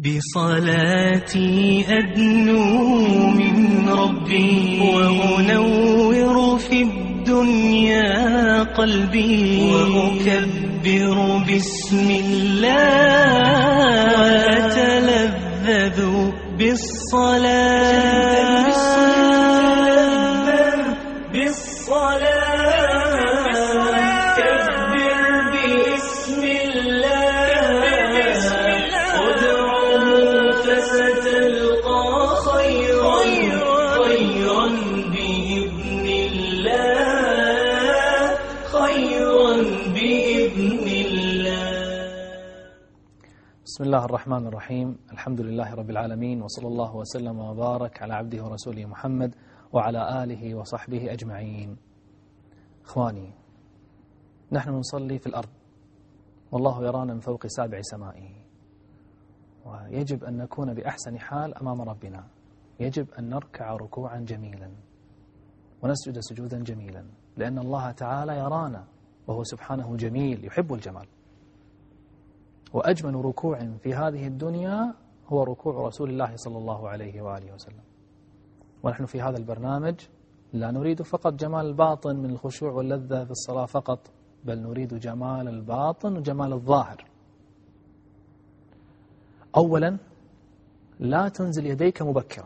بصلاتي أدنو من ربي وأنور في الدنيا قلبي وأكبر بسم الله وأتلذذ بالصلاة بسم الله الرحمن الرحيم. الحمد لله رب العالمين، وصلى الله وسلم وبارك على عبده ورسوله محمد وعلى آله وصحبه أجمعين. إخواني، نحن نصلي في الأرض والله يرانا من فوق 7 سمائه، ويجب أن نكون بأحسن حال أمام ربنا. يجب أن نركع ركوعا جميلا ونسجد سجودا جميلا، لأن الله تعالى يرانا وهو سبحانه جميل يحب الجمال. وأجمل ركوع في هذه الدنيا هو ركوع رسول الله صلى الله عليه وآله وسلم. ونحن في هذا البرنامج لا نريد فقط جمال الباطن من الخشوع واللذة في الصلاة فقط، بل نريد جمال الباطن وجمال الظاهر. أولا، لا تنزل يديك مبكرا،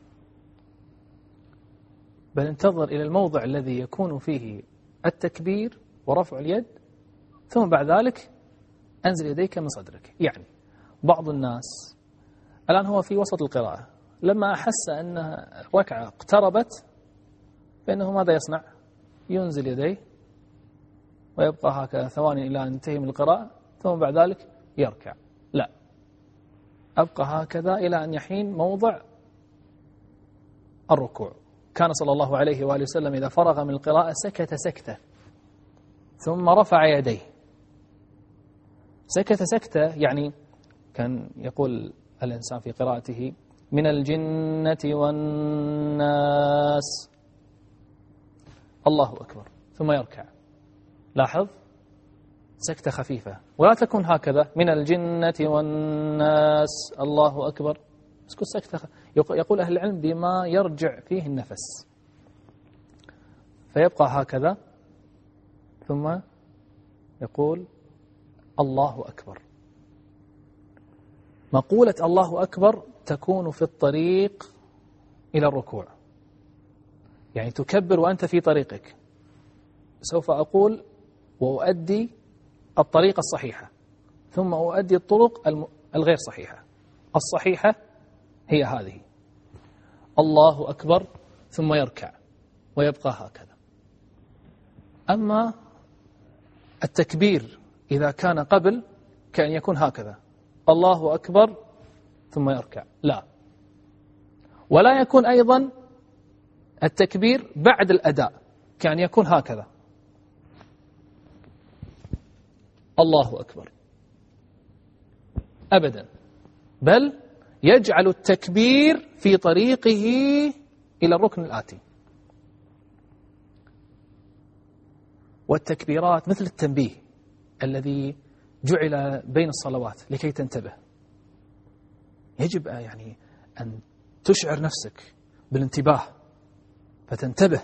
بل انتظر إلى الموضع الذي يكون فيه التكبير ورفع اليد، ثم بعد ذلك أنزل يديك من صدرك. يعني بعض الناس الآن هو في وسط القراءة، لما أحس أن الركعة اقتربت فإنه ماذا يصنع؟ ينزل يديه ويبقى هكذا ثواني إلى أن ينتهي من القراءة، ثم بعد ذلك يركع. لا، أبقى هكذا إلى أن يحين موضع الركوع. كان صلى الله عليه وآله وسلم إذا فرغ من القراءة سكت سكتة ثم رفع يديه. سكت سكتة يعني كان يقول الإنسان في قراءته من الجنة والناس، الله أكبر، ثم يركع. لاحظ، سكتة خفيفة، ولا تكون هكذا من الجنة والناس الله أكبر. اسكت سكتة. يقول أهل العلم بما يرجع فيه النفس، فيبقى هكذا ثم يقول الله أكبر. مقولة الله أكبر تكون في الطريق إلى الركوع، يعني تكبر وأنت في طريقك. سوف أقول وأؤدي الطريقة الصحيحة، ثم أؤدي الطرق الغير صحيحة. الصحيحة هي هذه: الله أكبر ثم يركع ويبقى هكذا. أما التكبير إذا كان قبل كأن يكون هكذا: الله أكبر ثم يركع، لا. ولا يكون أيضا التكبير بعد الأداء كأن يكون هكذا: الله أكبر، أبدا، بل يجعل التكبير في طريقه إلى الركن الآتي. والتكبيرات مثل التنبيه الذي جعل بين الصلوات لكي تنتبه. يجب يعني أن تشعر نفسك بالانتباه فتنتبه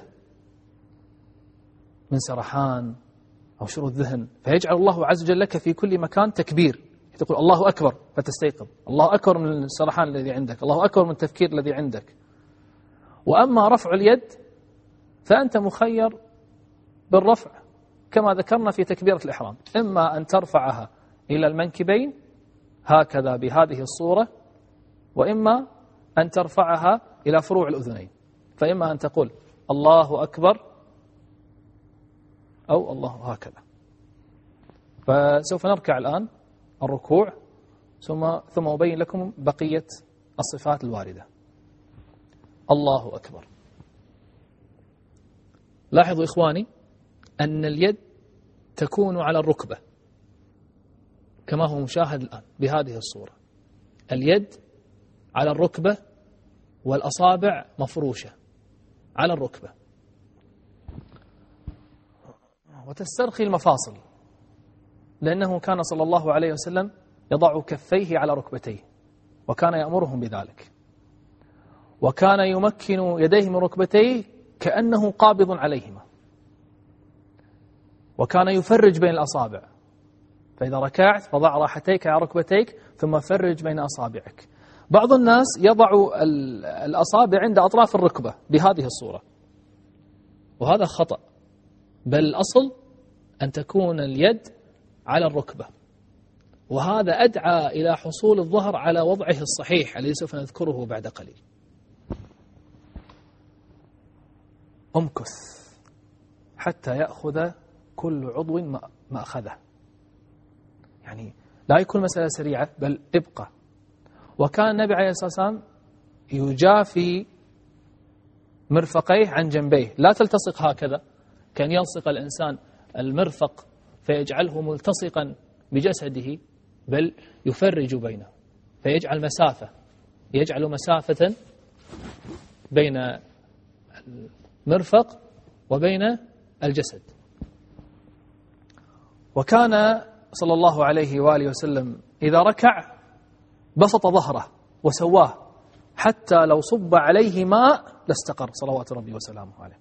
من سرحان أو شرود ذهن، فيجعل الله عز وجل لك في كل مكان تكبير. تقول الله أكبر فتستيقظ، الله أكبر من السرحان الذي عندك، الله أكبر من التفكير الذي عندك. وأما رفع اليد فأنت مخير بالرفع كما ذكرنا في تكبيرة الإحرام، إما أن ترفعها إلى المنكبين هكذا بهذه الصورة، وإما أن ترفعها إلى فروع الأذنين. فإما أن تقول الله أكبر أو الله هكذا. فسوف نركع الآن الركوع، ثم أبين لكم بقية الصفات الواردة. الله أكبر. لاحظوا إخواني أن اليد تكون على الركبة كما هو مشاهد الآن بهذه الصورة. اليد على الركبة والأصابع مفروشة على الركبة، وتسترخي المفاصل، لأنه كان صلى الله عليه وسلم يضع كفيه على ركبتيه وكان يأمرهم بذلك، وكان يمكن يديه من ركبتيه كأنه قابض عليهما، وكان يفرج بين الأصابع، فإذا ركعت فضع راحتيك على ركبتيك ثم فرج بين أصابعك. بعض الناس يضع الأصابع عند أطراف الركبة بهذه الصورة، وهذا خطأ، بل الأصل أن تكون اليد على الركبة، وهذا أدعى إلى حصول الظهر على وضعه الصحيح الذي سوف نذكره بعد قليل. امكث حتى يأخذ كل عضو مأخذه، يعني لا يكون مسألة سريعة بل ابقى. وكان النبي عليه الصلاة والسلام يجافي مرفقيه عن جنبيه، لا تلتصق هكذا كان يلصق الإنسان المرفق فيجعله ملتصقا بجسده، بل يفرج بينه فيجعل مسافة، يجعل مسافة بين المرفق وبين الجسد. وكان صلى الله عليه وآله وسلم إذا ركع بسط ظهره وسواه حتى لو صب عليه ماء لاستقر صلوات ربي وسلامه عليه.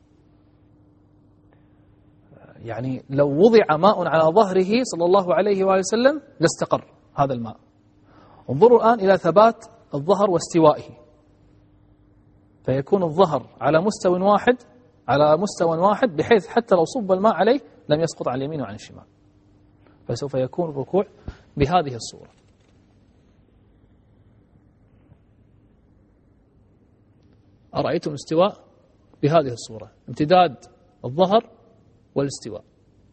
يعني لو وضع ماء على ظهره صلى الله عليه وآله وسلم لاستقر هذا الماء. انظروا الآن إلى ثبات الظهر واستوائه، فيكون الظهر على مستوى واحد بحيث حتى لو صب الماء عليه لم يسقط عن اليمين وعن الشمال، فسوف يكون الركوع بهذه الصورة. أرأيتم استواء بهذه الصورة، امتداد الظهر والاستواء.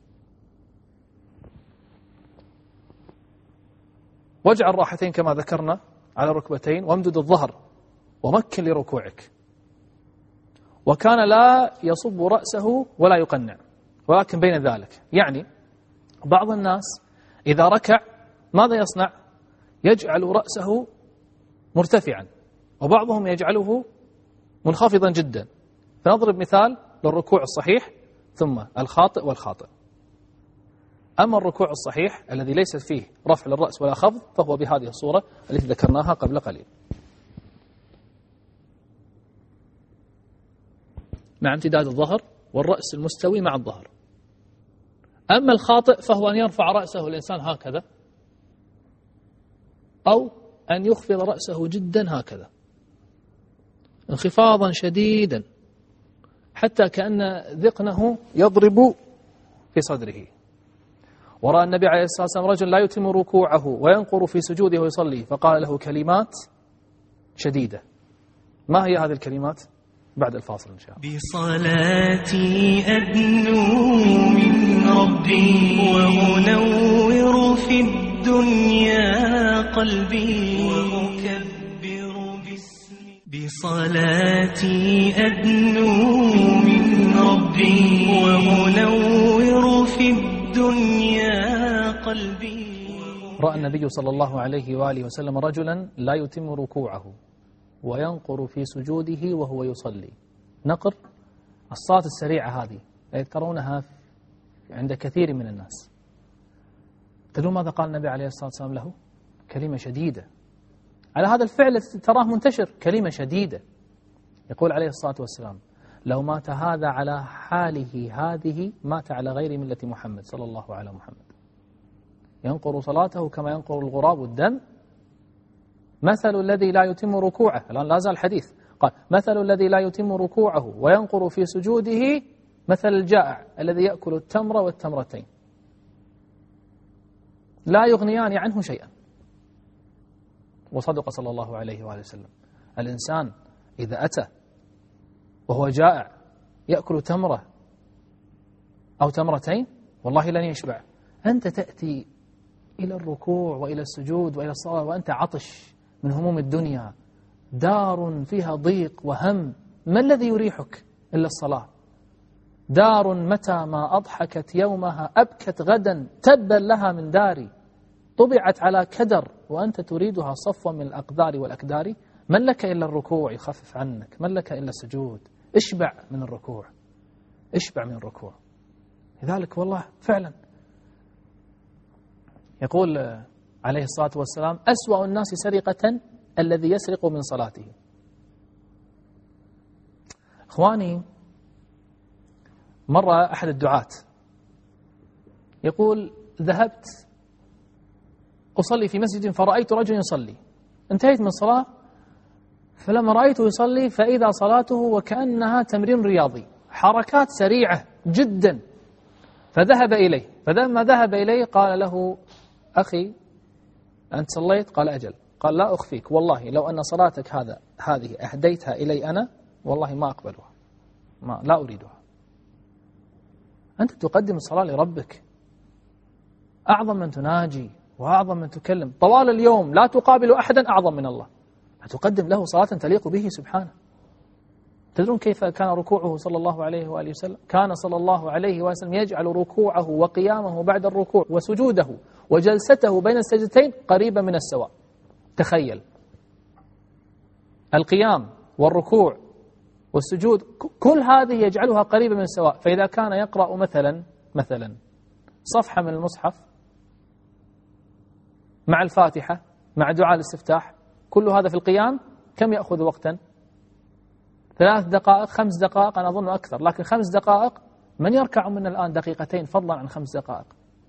واجعل راحتين كما ذكرنا على الركبتين، وامدد الظهر ومكن لركوعك. وكان لا يصب رأسه ولا يقنع، ولكن بين ذلك. يعني بعض الناس إذا ركع ماذا يصنع؟ يجعل رأسه مرتفعا، وبعضهم يجعله منخفضا جدا. فنضرب مثال للركوع الصحيح ثم الخاطئ والخاطئ. أما الركوع الصحيح الذي ليس فيه رفع للرأس ولا خفض فهو بهذه الصورة التي ذكرناها قبل قليل، مع امتداد الظهر والرأس المستوي مع الظهر. أما الخاطئ فهو أن يرفع رأسه الإنسان هكذا، أو أن يخفض رأسه جدا هكذا انخفاضا شديدا حتى كأن ذقنه يضرب في صدره. ورأى النبي عليه الصلاة والسلام رجل لا يتم ركوعه وينقر في سجوده ويصلي، فقال له كلمات شديدة. ما هي هذه الكلمات؟ بعد الفاصل إن شاء الله. بصلاتي أدنو من ربي وأنور في الدنيا قلبي وأكبر باسمي. بصلاتي أدنو من ربي وأنور في الدنيا قلبي. رأى النبي صلى الله عليه وآله وسلم رجلا لا يتم ركوعه وينقر في سجوده وهو يصلي. نقر الصلاة السريعة هذه ترونها عند كثير من الناس. تدرون ماذا قال النبي عليه الصلاة والسلام له؟ كلمة شديدة على هذا الفعل تراه منتشر، كلمة شديدة. يقول عليه الصلاة والسلام لو مات هذا على حاله هذه مات على غير ملة محمد صلى الله على محمد. ينقر صلاته كما ينقر الغراب الدم. مثل الذي لا يتم ركوعه، الآن لا زال الحديث، قال مثل الذي لا يتم ركوعه وينقر في سجوده مثل الجائع الذي يأكل التمر والتمرتين لا يغنيان عنه شيئا. وصدق صلى الله عليه وآله وسلم. الإنسان إذا أتى وهو جائع يأكل تمرة أو تمرتين والله لن يشبع. أنت تأتي إلى الركوع وإلى السجود وإلى الصلاة وأنت عطش من هموم الدنيا، دار فيها ضيق وهم، ما الذي يريحك إلا الصلاة؟ دار متى ما أضحكت يومها أبكت غدا، تبا لها من داري، طبعت على كدر وأنت تريدها صفوا من الأقدار والأكدار. من لك إلا الركوع يخفف عنك، من لك إلا السجود. اشبع من الركوع، اشبع من الركوع. لذلك والله فعلا يقول عليه الصلاة والسلام أسوأ الناس سرقة الذي يسرق من صلاته. إخواني، مرة أحد الدعاة يقول: ذهبت أصلي في مسجد فرأيت رجل يصلي، انتهيت من الصلاة فلما رأيته يصلي فإذا صلاته وكأنها تمرين رياضي، حركات سريعة جدا. فذهب إليه، فلما ذهب إليه قال له: أخي أنت صليت؟ قال: أجل. قال: لا أخفيك والله لو أن صلاتك هذه أهديتها إلي أنا والله ما أقبلها، لا أريدها. أنت تقدم الصلاة لربك، أعظم من تناجي وأعظم من تكلم طوال اليوم، لا تقابل أحدا أعظم من الله، تقدم له صلاة تليق به سبحانه. تدرون كيف كان ركوعه صلى الله عليه وآله وسلم؟ كان صلى الله عليه وسلم يجعل ركوعه وقيامه بعد الركوع وسجوده وجلسته بين السجدتين قريبا من السواء. تخيل القيام والركوع والسجود كل هذه يجعلها قريبة من السواء. فإذا كان يقرأ مثلا صفحة من المصحف مع الفاتحة مع دعاء الاستفتاح، كل هذا في القيام كم يأخذ وقتا؟ 3 دقائق 5 دقائق، أنا أظن أكثر، لكن 5 دقائق من يركع منا الآن دقيقتين فضلا عن 5 دقائق؟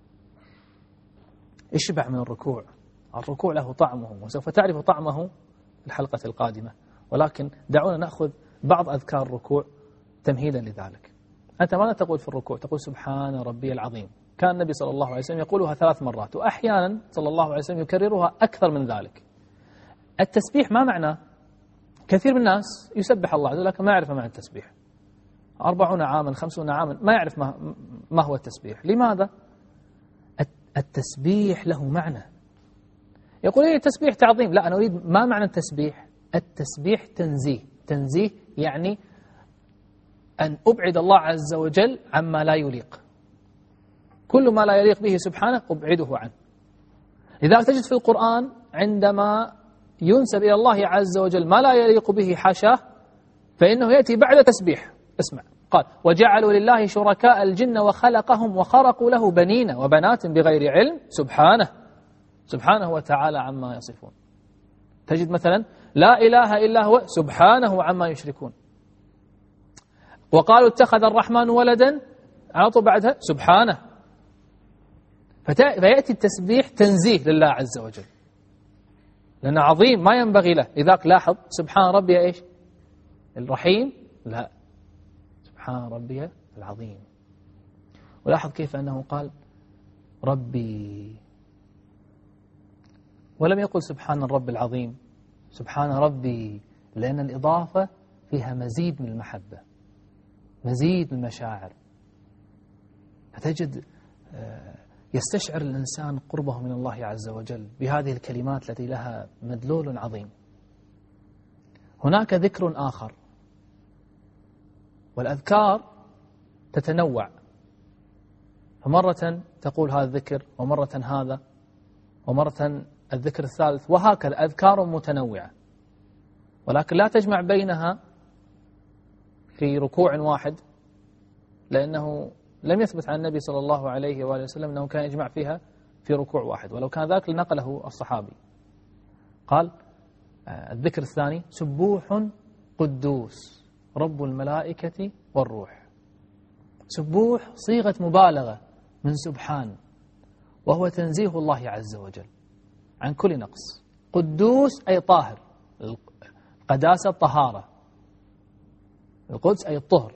اشبع من الركوع. الركوع له طعمه وسوف تعرف طعمه في الحلقة القادمة، ولكن دعونا نأخذ بعض أذكار الركوع تمهيدا لذلك. أنت ماذا تقول في الركوع؟ تقول: سبحان ربي العظيم. كان النبي صلى الله عليه وسلم يقولها 3 مرات، وأحيانا صلى الله عليه وسلم يكررها أكثر من ذلك. التسبيح ما معناه؟ كثير من الناس يسبح الله عز وجل لكن ما يعرف معنى التسبيح. 40 عاما 50 عاما ما يعرف ما هو التسبيح. لماذا؟ التسبيح له معنى. يقول لي التسبيح تعظيم. لا، أنا أريد ما معنى التسبيح. التسبيح تنزيه. تنزيه يعني أن أبعد الله عز وجل عما لا يليق. كل ما لا يليق به سبحانه أبعده عنه. لذلك تجد في القرآن عندما ينسب إلى الله عز وجل ما لا يليق به حاشاه فإنه يأتي بعد تسبيح. اسمع، قال: وجعلوا لله شركاء الجن وخلقهم وخرقوا له بنين وبنات بغير علم سبحانه وتعالى عما يصفون. تجد مثلا: لا إله إلا هو سبحانه عما يشركون. وقالوا اتخذ الرحمن ولدا، عطوا بعدها سبحانه. فيأتي التسبيح تنزيه لله عز وجل لأنه عظيم ما ينبغي له. لذلك لاحظ: سبحان ربي إيش؟ الرحيم؟ لا، سبحان ربي العظيم. ولاحظ كيف أنه قال ربي ولم يقل سبحان الرب العظيم، سبحان ربي، لأن الإضافة فيها مزيد من المحبة، مزيد من المشاعر. فتجد يستشعر الإنسان قربه من الله عز وجل بهذه الكلمات التي لها مدلول عظيم. هناك ذكر آخر، والأذكار تتنوع، فمرة تقول هذا الذكر ومرة هذا ومرة الذكر الثالث، وهكذا أذكار متنوعة، ولكن لا تجمع بينها في ركوع واحد، لأنه لم يثبت عن النبي صلى الله عليه وآله وسلم أنه كان يجمع فيها في ركوع واحد، ولو كان ذاك لنقله الصحابي. قال الذكر الثاني: سبوح قدوس رب الملائكة والروح. سبوح صيغة مبالغة من سبحان، وهو تنزيه الله عز وجل عن كل نقص. قدوس أي طاهر، القداسة الطهارة، القدس أي الطهر.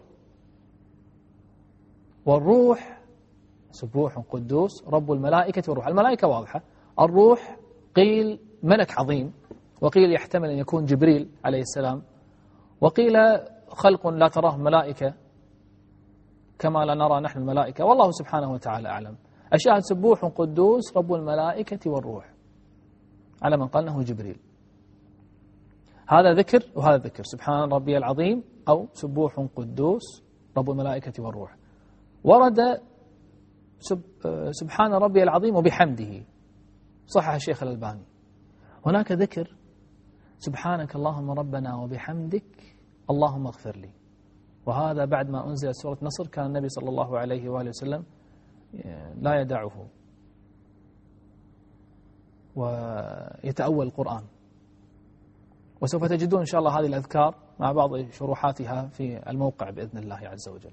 والروح سبوح قدوس رب الملائكة والروح. الملائكة واضحة، الروح قيل ملك عظيم، وقيل يحتمل أن يكون جبريل عليه السلام، وقيل خلق لا تراه ملائكة كما لا نرى نحن الملائكة، والله سبحانه وتعالى أعلم. الشاهد سبوح قدوس رب الملائكة والروح، على من قال أنه جبريل. هذا ذكر وهذا ذكر، سبحان ربي العظيم أو سبوح قدوس رب الملائكة والروح. ورد سبحان ربي العظيم وبحمده، صحح الشيخ الألباني. هناك ذكر سبحانك اللهم ربنا وبحمدك اللهم اغفر لي، وهذا بعد ما أنزل سورة نصر كان النبي صلى الله عليه وآله وسلم لا يدعه ويتأول القرآن. وسوف تجدون إن شاء الله هذه الأذكار مع بعض شروحاتها في الموقع بإذن الله عز وجل.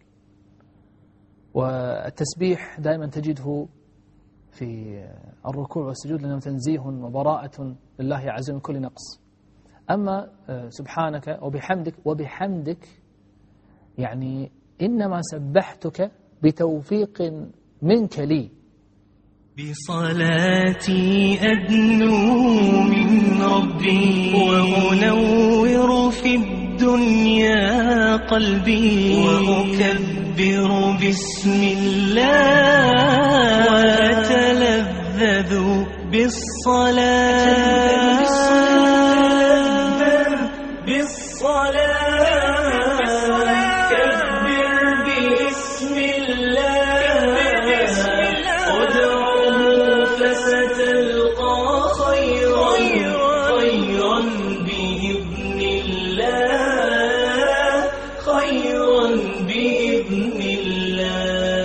والتسبيح دائما تجده في الركوع والسجود لأنه تنزيه وبراءة لله عز وجل من كل نقص. أما سبحانك وبحمدك يعني إنما سبحتك بتوفيق منك لي. بصلاتي أدنو من ربي وأنور في الدنيا قلبي وأكبر بسم الله وأتلذذ بالصلاة خيرا بإذن الله